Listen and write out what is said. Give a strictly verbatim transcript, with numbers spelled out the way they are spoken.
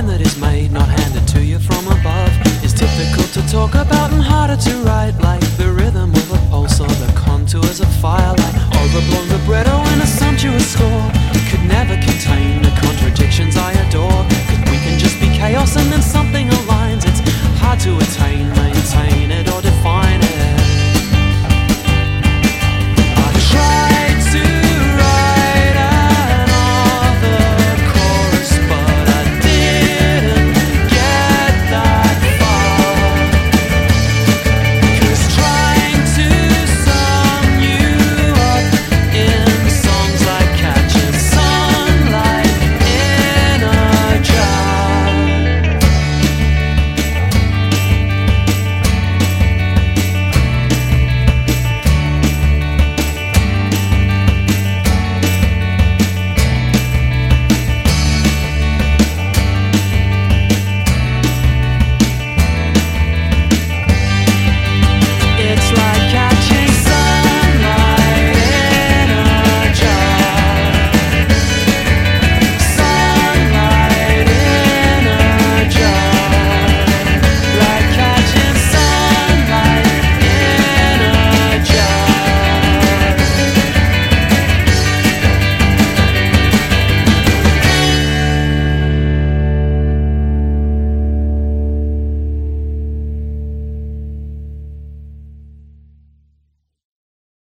wine that is made, not handed to you from above, is difficult to talk about and harder to write, like the rhythm of a pulse or the contours of firelight. Overblown libretto in a sumptuous score could never contain the contradictions I adore.